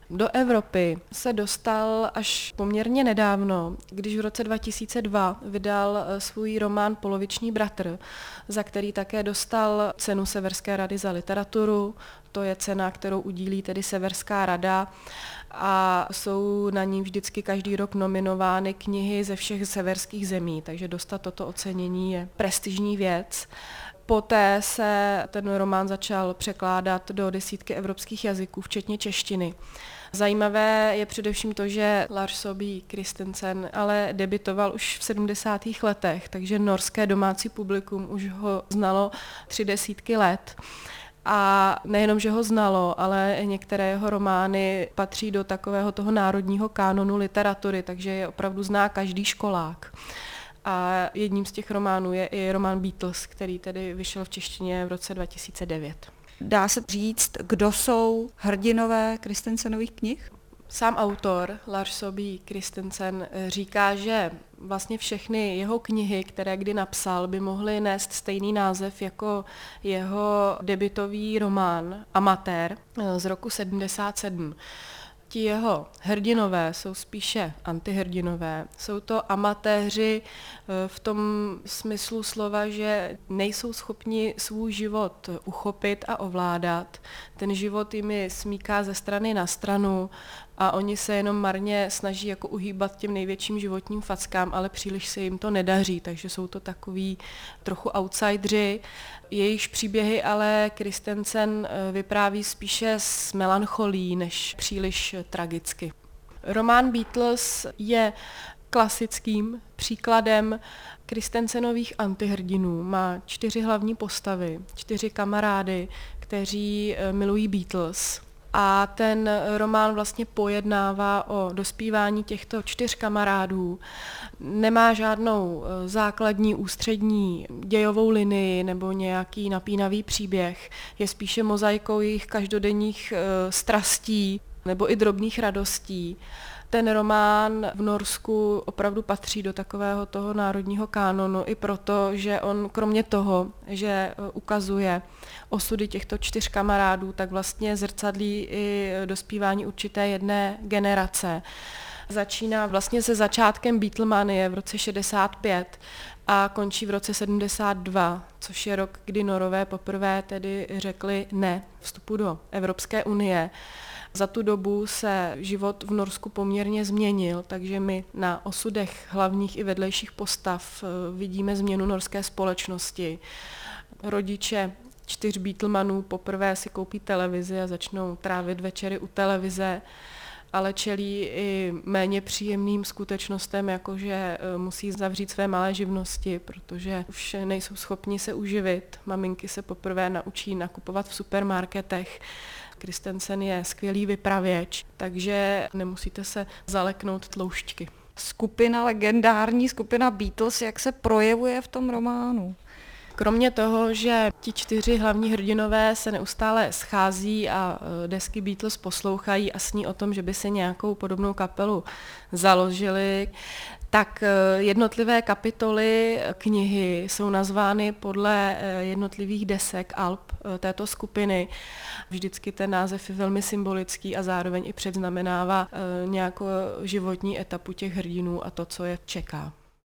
Do Evropy se dostal až poměrně nedávno, když v roce 2002 vydal svůj román Poloviční bratr, za který také dostal cenu Severské rady za literaturu. To je cena, kterou udílí tedy Severská rada a jsou na ní vždycky každý rok nominovány knihy ze všech severských zemí, takže dostat toto ocenění je prestižní věc. Poté se ten román začal překládat do desítky evropských jazyků, včetně češtiny. Zajímavé je především to, že Lars Saabye Christensen ale debutoval už v 70. letech, takže norské domácí publikum už ho znalo 30 let. A nejenom, že ho znalo, ale některé jeho romány patří do takového toho národního kánonu literatury, takže je opravdu zná každý školák. A jedním z těch románů je i román Beatles, který tedy vyšel v češtině v roce 2009. Dá se říct, kdo jsou hrdinové Christensenových knih? Sám autor Lars Saabye Christensen říká, že vlastně všechny jeho knihy, které kdy napsal, by mohly nést stejný název jako jeho debutový román Amatér z roku 77. Ti jeho hrdinové jsou spíše antihrdinové. Jsou to amatéři v tom smyslu slova, že nejsou schopni svůj život uchopit a ovládat. Ten život jim smíká ze strany na stranu a oni se jenom marně snaží jako uhýbat těm největším životním fackám, ale příliš se jim to nedaří, takže jsou to takový trochu outsidři. Jejichž příběhy ale Christensen vypráví spíše s melancholí než příliš tragicky. Román Beatles je klasickým příkladem Christensenových antihrdinů. Má 4 hlavní postavy, 4 kamarády, kteří milují Beatles. A ten román vlastně pojednává o dospívání těchto 4 kamarádů. Nemá žádnou základní ústřední dějovou linii nebo nějaký napínavý příběh. Je spíše mozaikou jejich každodenních strastí nebo i drobných radostí. Ten román v Norsku opravdu patří do takového toho národního kánonu i proto, že on kromě toho, že ukazuje osudy těchto 4 kamarádů, tak vlastně zrcadlí i dospívání určité jedné generace. Začíná vlastně se začátkem Beatlemanie v roce 65 a končí v roce 72, což je rok, kdy Norové poprvé tedy řekli ne vstupu do Evropské unie. Za tu dobu se život v Norsku poměrně změnil, takže my na osudech hlavních i vedlejších postav vidíme změnu norské společnosti. Rodiče 4 Beatlemanů poprvé si koupí televizi a začnou trávit večery u televize, ale čelí i méně příjemným skutečnostem, jakože musí zavřít své malé živnosti, protože už nejsou schopni se uživit. Maminky se poprvé naučí nakupovat v supermarketech. Christensen je skvělý vypravěč, takže nemusíte se zaleknout tloušťky. Legendární skupina Beatles, jak se projevuje v tom románu? Kromě toho, že ti 4 hlavní hrdinové se neustále schází a desky Beatles poslouchají a sní o tom, že by si nějakou podobnou kapelu založili, tak jednotlivé kapitoly knihy jsou nazvány podle jednotlivých desek alb této skupiny. Vždycky ten název je velmi symbolický a zároveň i předznamenává nějakou životní etapu těch hrdinů a to, co je čeká.